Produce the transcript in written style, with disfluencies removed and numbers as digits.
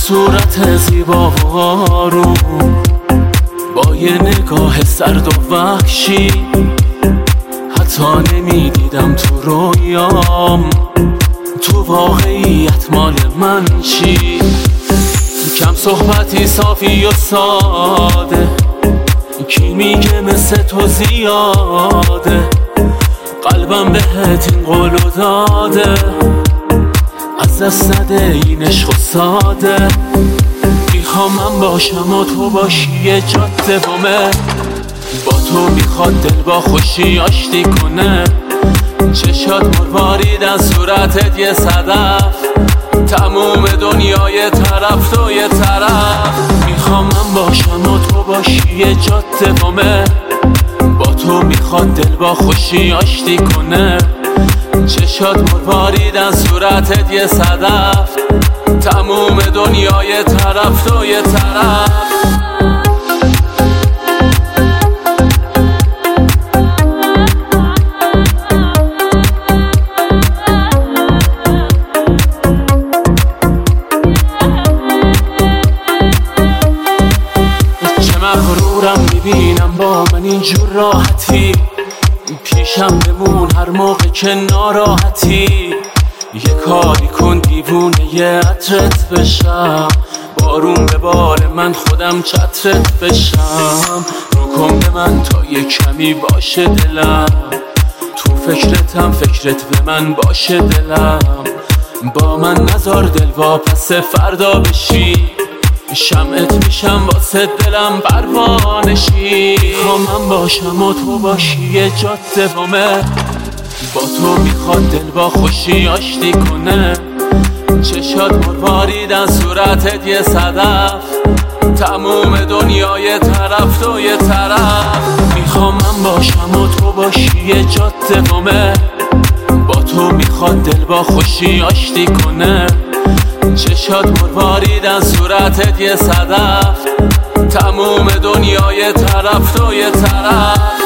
صورت زیبا و آروم با یه نگاه سرد و وحشی، حتی نمیدیدم تو رویام تو واقعیت مال من چی. کم صحبتی صافی و ساده، کی میگه مثل تو زیاده، قلبم بهت این قولو داده، از دست نده این عشق و ساده. میخوام من باشم و تو باشی یه جاده بومه، با تو میخواد دل با خوشی آشتی کنه، چشات مرواریدن صورتت یه صدف، تموم دنیای طرف تو یه طرف. میخوام من باشم و تو باشی یه جاده بومه، با تو میخواد دل با خوشی آشتی کنه، چشات مرواریدن صورتت یه صدف، تموم دنیای طرف تو یه طرف. چه مغرورم میبینم با من اینجور راحتی، پیشم بمون هر موقع که ناراحتی، یه کاری کن دیوونه یه عطرت بشم، بارون به بال من خودم چترت بشم، رو کن به من تا یه کمی باشه دلم، تو فکرتم فکرت به من باشه دلم، با من نذار دل واپس فردا بشی، شمعت میشم واسه دلم پروانشی. میخوام من باشم و تو باشی یه جاده بومه، با تو میخواد دل با خوشی آشتی کنه، چشات مرواریدن صورتت یه صدف، تموم دنیای طرف تو یه طرف. میخوام من باشم و تو باشی یه جاده بومه، با تو میخواد دل با خوشی آشتی کنه، چشات مرواریدن صورتت یه صدف، تموم دنیای طرف تو یه طرف.